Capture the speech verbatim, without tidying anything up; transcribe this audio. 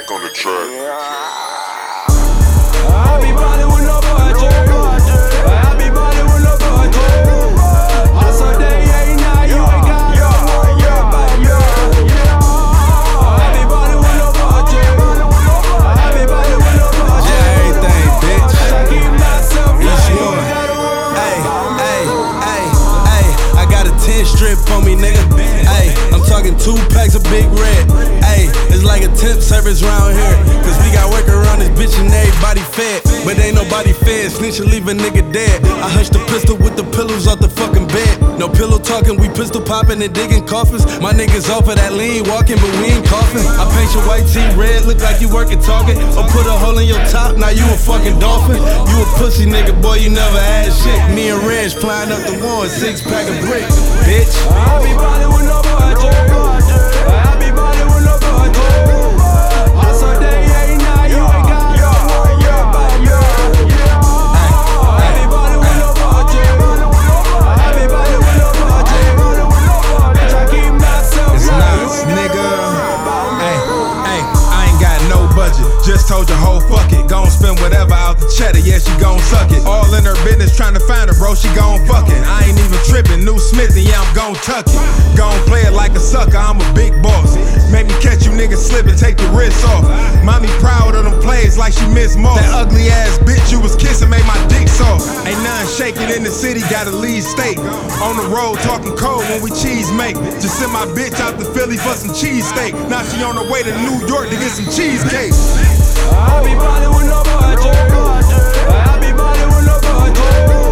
Mac on the track. I be ballin' with no budget. I be ballin' with no budget. Hustle day, ain't night, you ain't got no worry about me. I be ballin' with no budget. I be ballin' with no budget. Yeah, everything, bitch. I keep myself It's right. yours. Hey, hey, hey, hey. I got a ten strip on me, nigga. Hey, I'm talking two packs of Big Red. Hey, it's like a temp service round here. Cause we got work around this bitch and everybody fed. But ain't nobody fed, snitch and leave a nigga dead. I hush the pistol with the pillows off the fucking bed. No pillow talking, we pistol popping and digging coffins. My niggas off of that lean walking, but we ain't coughing. I paint your white tee red, look like you working Target. Or put a hole in your top, now you a fucking dolphin. You a pussy nigga, boy, you never had shit. Me and Reg flying up the wall, six pack of bricks, bitch. I be ballin' with no budget. I be ballin' with no budget. Hustle day, ain't night, you ain't got no worry about me. I be ballin' with no budget. I be ballin' with no budget. Bitch, I keep myself It's right. nuts, nigga. Hey, hey, I ain't got no budget. Just told your hoe, fuck it. Gon' spend whatever out the cheddar, yeah, she gon' suck it. All in her business, trying to find her, bro, she gon' fuck it. I ain't even trippin', new Smith, and yeah, I'm gon' tuck it. Gon' play it like a sucker, I'm a big boss. Make me catch you niggas slippin', take the wrist off. Mommy proud of them plays like she Miss Moss. That ugly ass bitch you was kissin' made my dick soft. Ain't nothing shaking in the city, got a lead state. On the road, talking cold when we cheese make. Just send my bitch out to Philly for some cheesesteak. Now she on her way to New York to get some cheesecake. I be ballin' with no budget. I be ballin' with no budget.